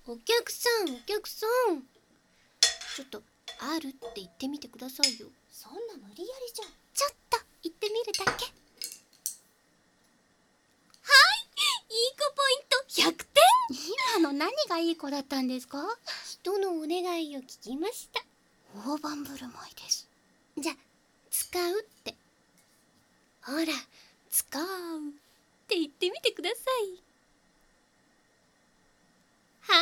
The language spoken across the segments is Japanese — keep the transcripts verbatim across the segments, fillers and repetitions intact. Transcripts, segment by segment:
お客さん、お客さん。ちょっと、あるって言ってみてくださいよ。 そんな無理やりじゃん。 ちょっと、言ってみるだけ。はい、いい子ポイントひゃくてん。 今の何がいい子だったんですか？ 人のお願いを聞きました。 大盤振る舞いです。 じゃ、使うって。ほら、使うって言ってみてください。はい。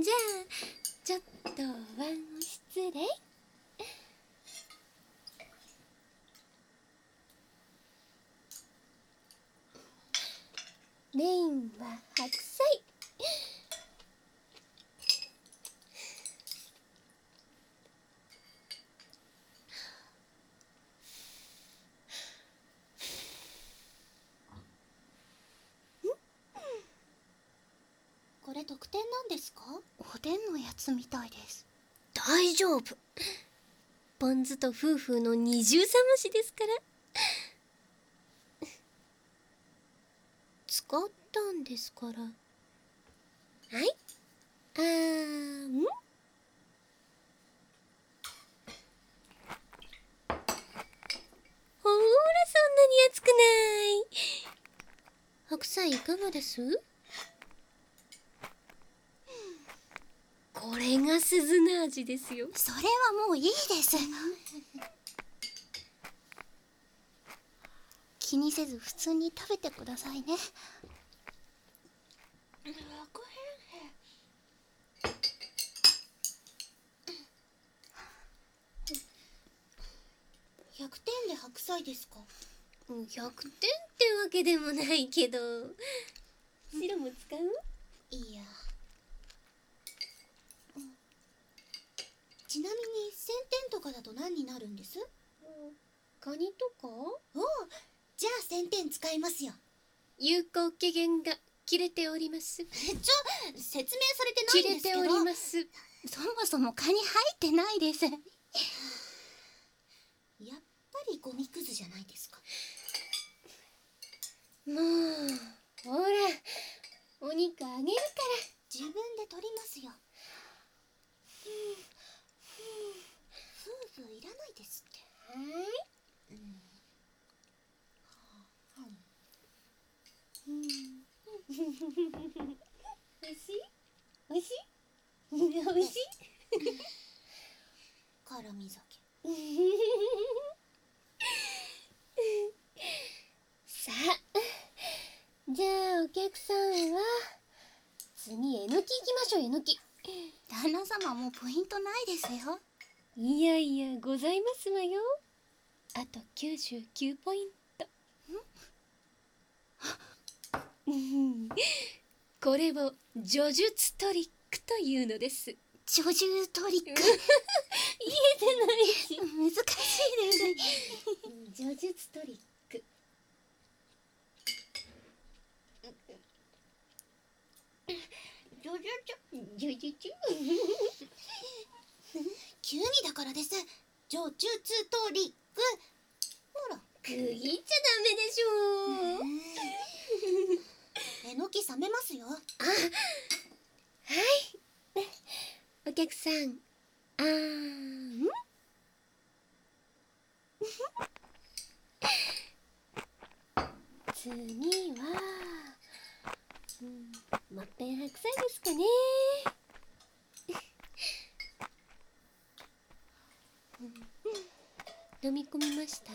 じゃあ、ちょっとワン失礼。メインは白菜。 これ特典なんですか？ おでんのやつみたいです。 大丈夫。ポン酢と夫婦の二重さましですから。使ったんですから。はい。あーん。ほーら、そんなに熱くない。白菜いかがです？これが鈴の味ですよ。 それはもういいです。気にせず普通に食べてくださいね。 楽ひゃくてんで白菜ですか？ ひゃくてんってわけでもないけど。白も使う？ いいや。ちなみにせんてんとかだと何になるんです？ カニとか？ おお、じゃあせんてん使いますよ。 有効期限が切れております。 え、ちょ、説明されてないんですけど。 切れております。 そもそもカニ入ってないです。 やっぱりゴミくずじゃないですか。 もう、ほら、お肉あげるから。 自分で取りますよ。ふうふう夫婦いらないですって。 はい。 うん。 おいしい？おいしい？おいしい？ 辛み酒。 さあ、じゃあお客さんは次えのき行きましょう。えのき。 旦那様もうポイントないですよ。 いやいやございますわよ。あときゅうじゅうきゅうポイント。これを叙述トリックというのです。 叙述トリック。 言えてないし。 難しいです。 叙述トリック。 ジョジョジョ叙述。 急にだからです。叙述トリック。ほら。 区切っちゃダメでしょう。 えのき冷めますよ。 あ、はい。お客さん、あーん。次は、うん、もっぺん白菜ですかね。飲み込みました？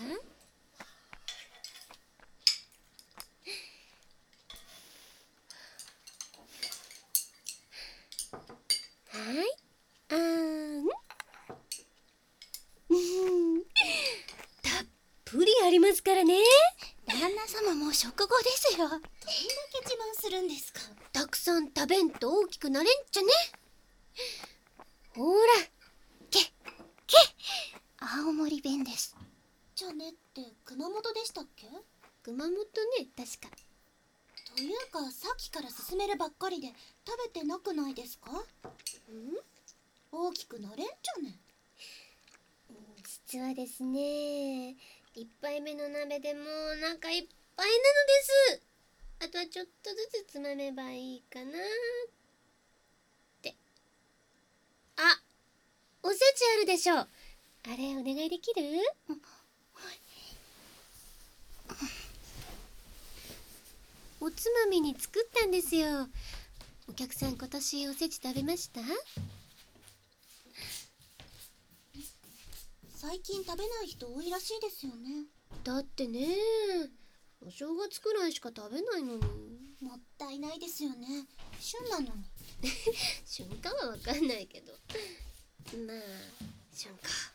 はい。あーん。たっぷりありますからね。 旦那様も食後ですよ。 どんだけ自慢するんですか。 たくさん食べんと大きくなれんじゃね。ほら、け、け。 青森弁です。 じゃねって熊本でしたっけ？ 熊本ね、確か。 というかさっきから勧めるばっかりで食べてなくないですか？ん？大きくなれんじゃね。 実はですね、一杯目の鍋でもうお腹いっぱいなのです。 あとはちょっとずつつまめばいいかなって。あ、おせちあるでしょ。あれお願いできる？おつまみに作ったんですよ。お客さん今年おせち食べました？ 最近食べない人多いらしいですよね。 だってね、お正月くらいしか食べないのに。 もったいないですよね。旬なのに。 瞬間はわかんないけど、まあ瞬間。